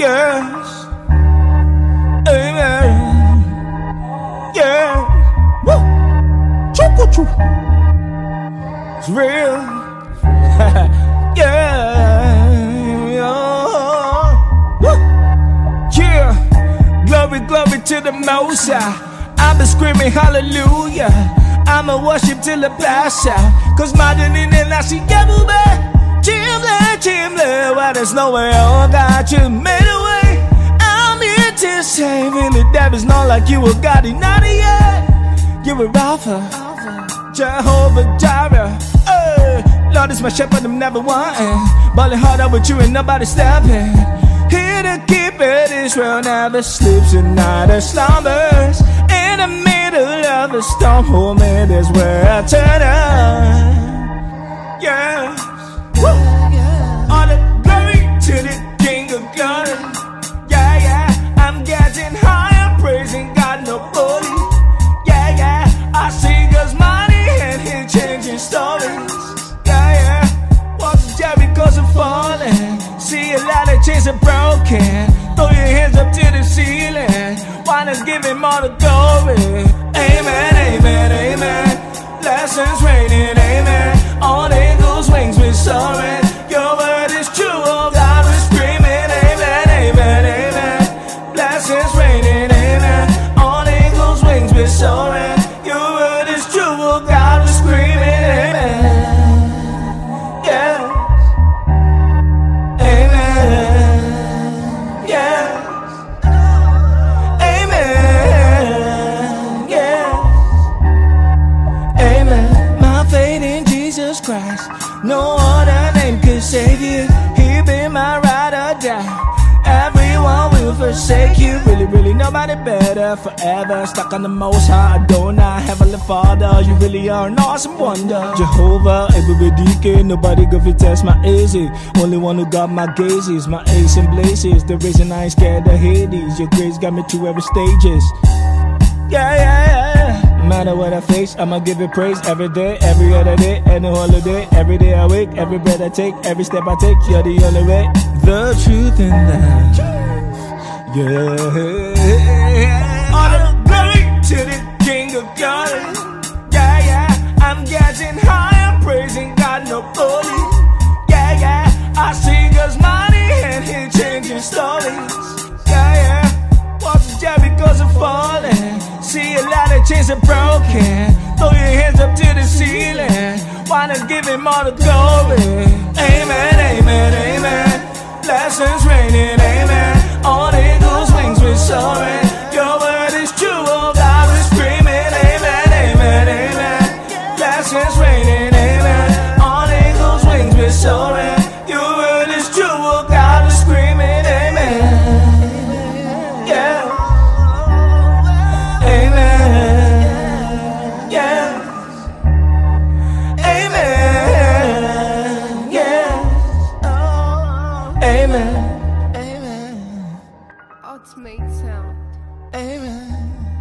Yes. Amen. Yeah. Woo. Choo. It's real. Yeah. Woo. Yeah. Glory to the Most High. I've been screaming hallelujah. I'ma worship till the pass out. Cause my dinner I see everywhere. Chimle, why there's nowhere oh God, you made a way. I'm here to say, really, there is no like you, a God in not yet. You're a Rapha, Jehovah Jireh. Lord is my shepherd, I'm never wanting. Balling harder with you and nobody stepping. Here to keep it, Israel never sleeps and neither slumbers. In the middle of the storm, oh man, that's where I turn on. Yeah. Woo. All the glory to the King of Glory. Yeah. I'm getting high, I'm praising God, no bully. Yeah. I see God's money and He's changing stories. Yeah. Walls of Jericho's are falling. See a lot of chains are broken. Throw your hands up to the ceiling. Why not give Him all the glory? Amen. Blessings raining, amen. On eagle's wings we're soaring. Your word is true, oh God, we're screaming, amen. Blessings raining, amen. On eagle's wings we're soaring. Your word is true, oh God, we're screaming, amen. Yeah. Amen. Yeah. Amen. Yeah. Amen. My faith in Jesus Christ, no other name could save you. He be my ride or die. Everyone will forsake you. Really, nobody better. Forever stuck on the Most High. Adonai, Heavenly Father, you really are an awesome wonder. Jehovah, everybody can. Nobody go fit test my easy. Only one who got my gazes, my ace and blazes. The reason I ain't scared of Hades. Your grace got me to every stages. Yeah. No matter what I face, I'ma give it praise every day, every other day, any holiday. Every day I wake, every breath I take, every step I take, you're the only way. The truth and life. Yeah. All the glory to the King of Glory. Yeah. I'm getting high, I'm praising God, no bully. Yeah. I see God's money and He's changing stories. Yeah. Walls of Jericho's are falling. See a lot of chains are broken. Throw your hands up to the ceiling. Why not give Him all the glory? Amen. Blessings raining, amen. On eagle's wings we're soaring. Your word is true, oh God, we're screaming, amen. Blessings raining, amen. On eagle's wings we're soaring. Your word is true, oh God, we're screaming, amen. Yeah. Amen. Yeah. Amen. Yeah. Amen. Ultimate sound. Amen.